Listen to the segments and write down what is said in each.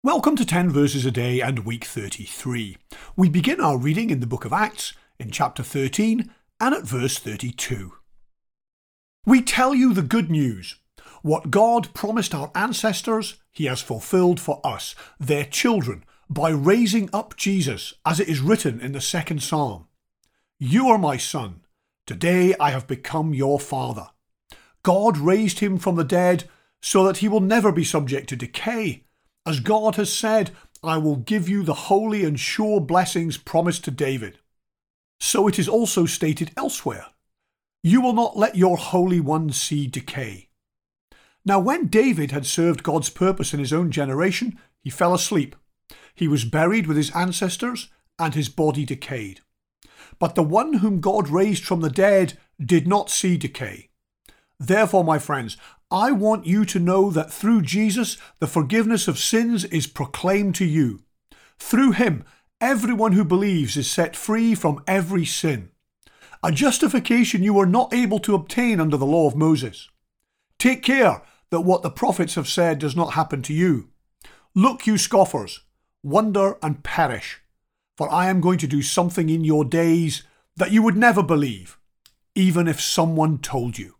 Welcome to 10 Verses a Day and week 33. We begin our reading in the book of Acts in chapter 13 and at verse 32. We tell you the good news. What God promised our ancestors, he has fulfilled for us, their children, by raising up Jesus, as it is written in the second psalm. You are my son. Today I have become your father. God raised him from the dead so that he will never be subject to decay. As God has said, I will give you the holy and sure blessings promised to David. So it is also stated elsewhere, you will not let your Holy One see decay. Now when David had served God's purpose in his own generation, he fell asleep. He was buried with his ancestors, and his body decayed. But the one whom God raised from the dead did not see decay. Therefore, my friends, I want you to know that through Jesus, the forgiveness of sins is proclaimed to you. Through him, everyone who believes is set free from every sin. A justification you were not able to obtain under the law of Moses. Take care that what the prophets have said does not happen to you. Look, you scoffers, wonder and perish, for I am going to do something in your days that you would never believe, even if someone told you.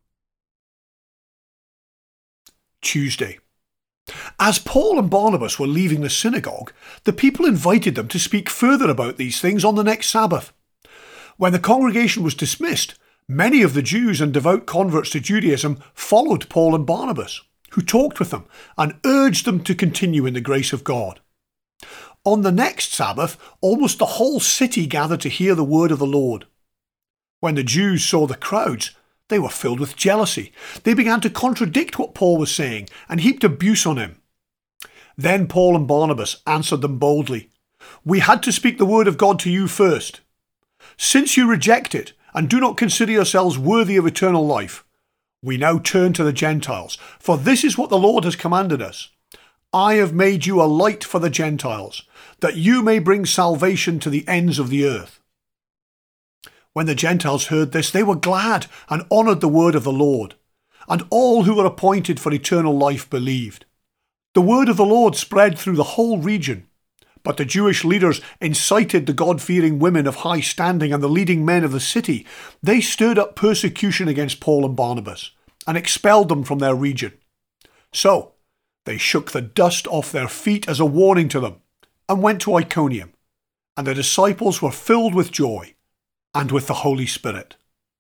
Tuesday. As Paul and Barnabas were leaving the synagogue, the people invited them to speak further about these things on the next Sabbath. When the congregation was dismissed, many of the Jews and devout converts to Judaism followed Paul and Barnabas, who talked with them and urged them to continue in the grace of God. On the next Sabbath, almost the whole city gathered to hear the word of the Lord. When the Jews saw the crowds, they were filled with jealousy. They began to contradict what Paul was saying and heaped abuse on him. Then Paul and Barnabas answered them boldly. We had to speak the word of God to you first. Since you reject it and do not consider yourselves worthy of eternal life, we now turn to the Gentiles, for this is what the Lord has commanded us. I have made you a light for the Gentiles, that you may bring salvation to the ends of the earth. When the Gentiles heard this, they were glad and honoured the word of the Lord, and all who were appointed for eternal life believed. The word of the Lord spread through the whole region, but the Jewish leaders incited the God-fearing women of high standing and the leading men of the city. They stirred up persecution against Paul and Barnabas and expelled them from their region. So they shook the dust off their feet as a warning to them and went to Iconium, and the disciples were filled with joy and with the Holy Spirit.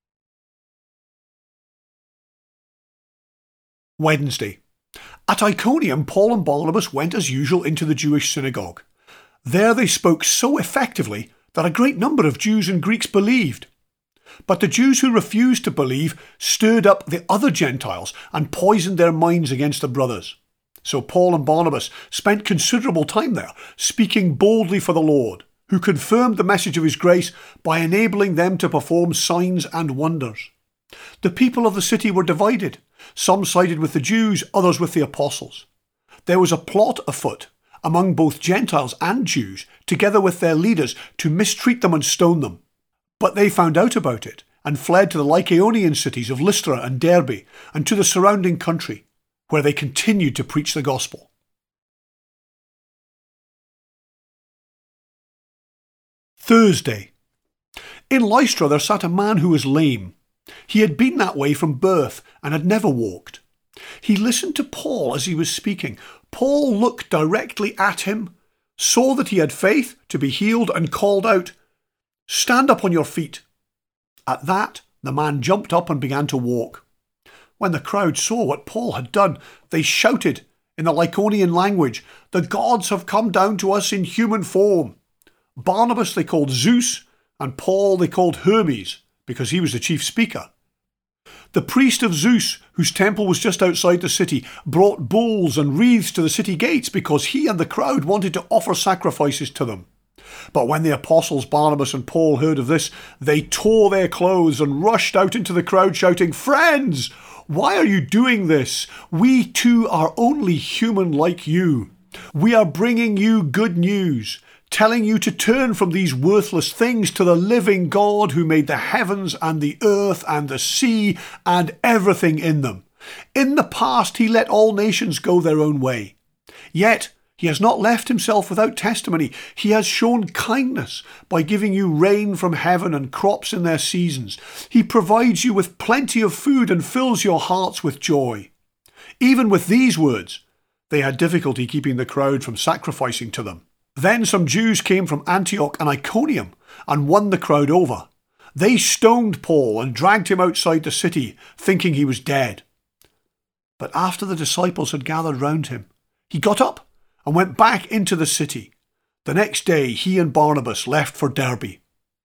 Wednesday. At Iconium, Paul and Barnabas went as usual into the Jewish synagogue. There they spoke so effectively that a great number of Jews and Greeks believed. But the Jews who refused to believe stirred up the other Gentiles and poisoned their minds against the brothers. So Paul and Barnabas spent considerable time there, speaking boldly for the Lord, who confirmed the message of his grace by enabling them to perform signs and wonders. The people of the city were divided. Some sided with the Jews, others with the apostles. There was a plot afoot among both Gentiles and Jews, together with their leaders, to mistreat them and stone them. But they found out about it and fled to the Lycaonian cities of Lystra and Derbe and to the surrounding country, where they continued to preach the gospel. Thursday. In Lystra there sat a man who was lame. He had been that way from birth and had never walked. He listened to Paul as he was speaking. Paul looked directly at him, saw that he had faith to be healed, and called out, "Stand up on your feet." At that, the man jumped up and began to walk. When the crowd saw what Paul had done, they shouted in the Lycaonian language, "The gods have come down to us in human form." Barnabas they called Zeus, and Paul they called Hermes, because he was the chief speaker. The priest of Zeus, whose temple was just outside the city, brought bulls and wreaths to the city gates because he and the crowd wanted to offer sacrifices to them. But when the apostles Barnabas and Paul heard of this, they tore their clothes and rushed out into the crowd shouting, "Friends, why are you doing this? We too are only human like you. We are bringing you good news, telling you to turn from these worthless things to the living God who made the heavens and the earth and the sea and everything in them. In the past he let all nations go their own way. Yet He has not left himself without testimony. He has shown kindness by giving you rain from heaven and crops in their seasons. He provides you with plenty of food and fills your hearts with joy. Even with these words, they had difficulty keeping the crowd from sacrificing to them. Then some Jews came from Antioch and Iconium and won the crowd over. They stoned Paul and dragged him outside the city, thinking he was dead. But after the disciples had gathered round him, he got up and went back into the city. The next day he and Barnabas left for Derbe.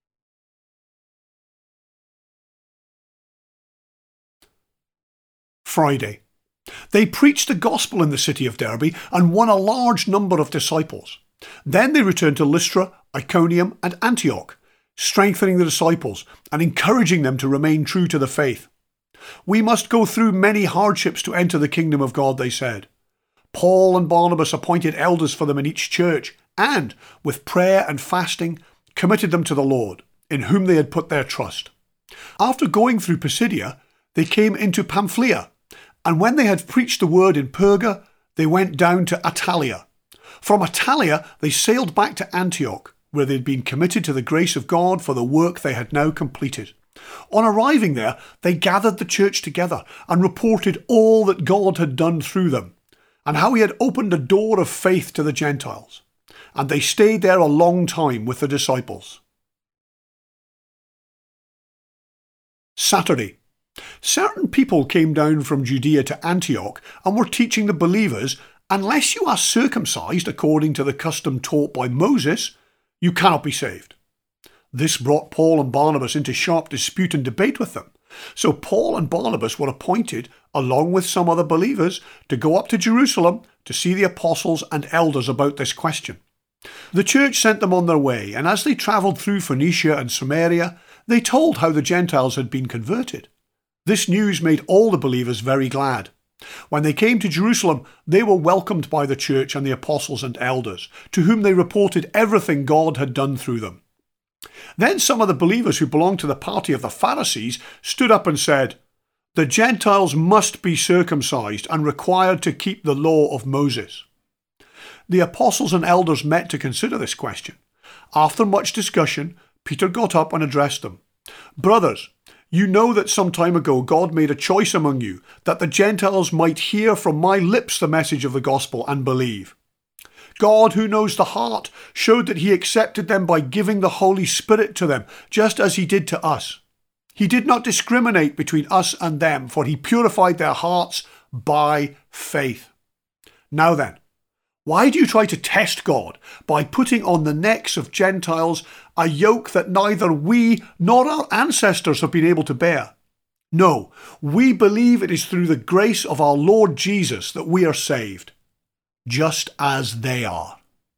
Friday. They preached the gospel in the city of Derbe and won a large number of disciples. Then they returned to Lystra, Iconium and Antioch, strengthening the disciples and encouraging them to remain true to the faith. We must go through many hardships to enter the kingdom of God, they said. Paul and Barnabas appointed elders for them in each church and, with prayer and fasting, committed them to the Lord, in whom they had put their trust. After going through Pisidia, they came into Pamphylia, and when they had preached the word in Perga, they went down to Attalia. From Attalia, they sailed back to Antioch, where they had been committed to the grace of God for the work they had now completed. On arriving there, they gathered the church together and reported all that God had done through them, and how he had opened a door of faith to the Gentiles. And they stayed there a long time with the disciples. Saturday. Certain people came down from Judea to Antioch and were teaching the believers, unless you are circumcised according to the custom taught by Moses, you cannot be saved. This brought Paul and Barnabas into sharp dispute and debate with them. So Paul and Barnabas were appointed, along with some other believers, to go up to Jerusalem to see the apostles and elders about this question. The church sent them on their way, and as they travelled through Phoenicia and Samaria, they told how the Gentiles had been converted. This news made all the believers very glad. When they came to Jerusalem, they were welcomed by the church and the apostles and elders, to whom they reported everything God had done through them. Then some of the believers who belonged to the party of the Pharisees stood up and said, "The Gentiles must be circumcised and required to keep the law of Moses." The apostles and elders met to consider this question. After much discussion, Peter got up and addressed them. "Brothers, you know that some time ago God made a choice among you, that the Gentiles might hear from my lips the message of the gospel and believe. God, who knows the heart, showed that he accepted them by giving the Holy Spirit to them, just as he did to us. He did not discriminate between us and them, for he purified their hearts by faith. Now then, why do you try to test God by putting on the necks of Gentiles a yoke that neither we nor our ancestors have been able to bear? No, we believe it is through the grace of our Lord Jesus that we are saved, just as they are."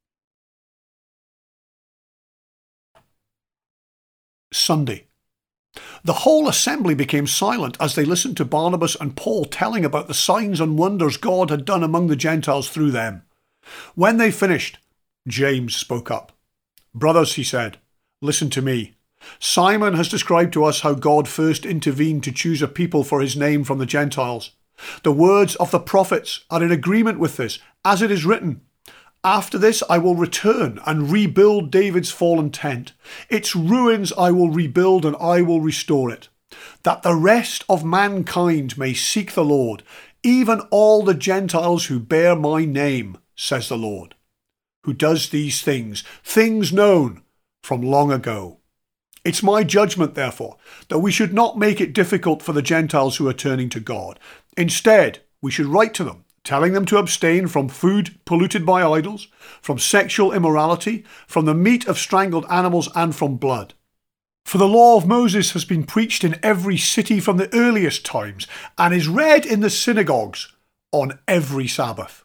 Sunday. The whole assembly became silent as they listened to Barnabas and Paul telling about the signs and wonders God had done among the Gentiles through them. When they finished, James spoke up. "Brothers," he said, "listen to me. Simon has described to us how God first intervened to choose a people for his name from the Gentiles. The words of the prophets are in agreement with this, as it is written, 'After this I will return and rebuild David's fallen tent. Its ruins I will rebuild and I will restore it, that the rest of mankind may seek the Lord, even all the Gentiles who bear my name, says the Lord, who does these things, things known from long ago.' It's my judgment, therefore, that we should not make it difficult for the Gentiles who are turning to God. Instead, we should write to them, telling them to abstain from food polluted by idols, from sexual immorality, from the meat of strangled animals, and from blood. For the law of Moses has been preached in every city from the earliest times, and is read in the synagogues on every Sabbath."